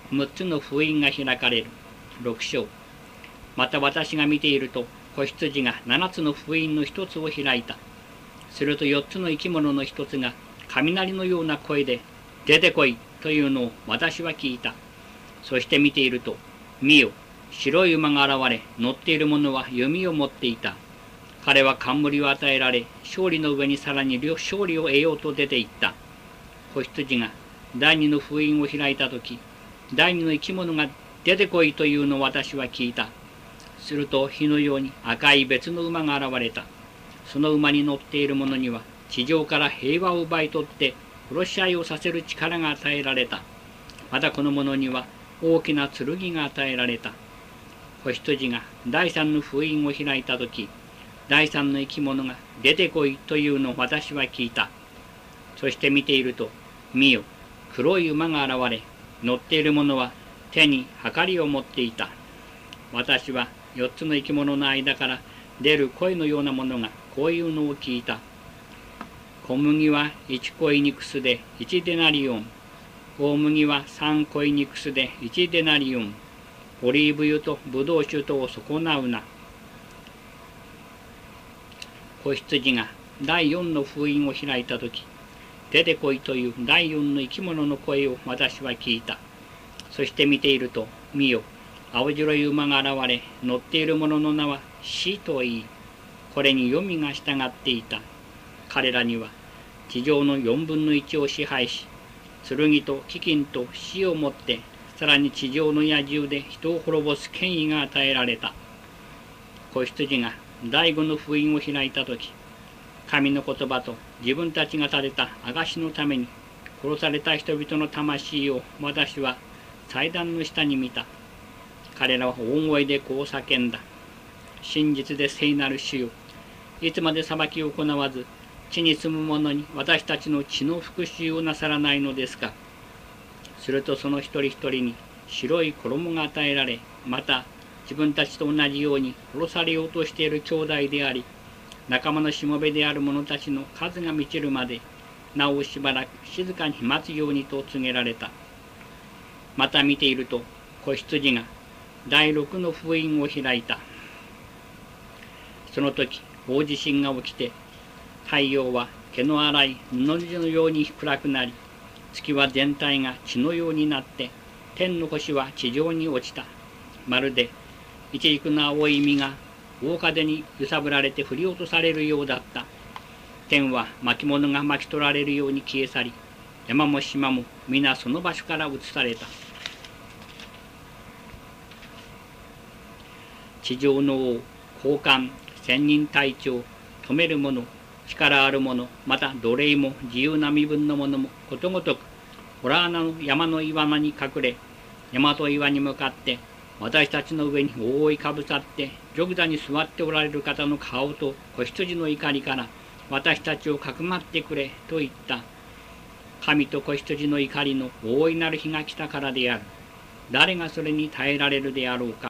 6つの封印が開かれる。6章。また私が見ていると、子羊が7つの封印の1つを開いた。すると4つの生き物の1つが雷のような声で、出てこいというのを私は聞いた。そして見ていると、見よ、白い馬が現れ、乗っている者は弓を持っていた。彼は冠を与えられ、勝利の上にさらに勝利を得ようと出て行った。子羊が第二の封印を開いたとき、第二の生き物が出てこいというのを私は聞いた。すると火のように赤い別の馬が現れた。その馬に乗っている者には、地上から平和を奪い取って殺し合いをさせる力が与えられた。またこの者には大きな剣が与えられた。子羊が第三の封印を開いたとき、第三の生き物が出てこいというのを私は聞いた。そして見ていると、見よ、黒い馬が現れ、乗っている者は手にはかりを持っていた。私は4つの生き物の間から出る声のようなものがこういうのを聞いた。小麦は1コイニクスで1デナリオン。大麦は3コイニクスで1デナリオン。オリーブ油とブドウ酒とを損なうな。子羊が第4の封印を開いたとき、出てこいという第4の生き物の声を私は聞いた。そして見ていると、見よ、青白い馬が現れ、乗っている者の名は死と言い、これに黄泉が従っていた。彼らには地上の4分の1を支配し、剣と飢饉と死をもって、さらに地上の野獣で人を滅ぼす権威が与えられた。子羊が第5の封印を開いたとき、神の言葉と自分たちが立てた証のために殺された人々の魂を私は祭壇の下に見た。彼らは大声でこう叫んだ。真実で聖なる主よ、いつまで裁きを行わず、地に住む者に私たちの血の復讐をなさらないのですか。するとその一人一人に白い衣が与えられ、また自分たちと同じように殺されようとしている兄弟であり、仲間のしもべである者たちの数が満ちるまで、なおしばらく静かに待つようにと告げられた。また見ていると、子羊が第6の封印を開いた。その時、大地震が起きて、太陽は毛の粗い布地のように暗くなり、月は全体が血のようになって、天の星は地上に落ちた。まるで、一軸の青い実が大風に揺さぶられて振り落とされるようだった。天は巻物が巻き取られるように消え去り、山も島も皆その場所から移された。地上の王、高官、千人隊長、止める者、力ある者、また奴隷も自由な身分の者もことごとく、ホラーナの山の岩間に隠れ、山と岩に向かって、私たちの上に覆いかぶさって、玉座に座っておられる方の顔と子羊の怒りから、私たちをかくまってくれ、と言った。神と子羊の怒りの大いなる日が来たからである。誰がそれに耐えられるであろうか。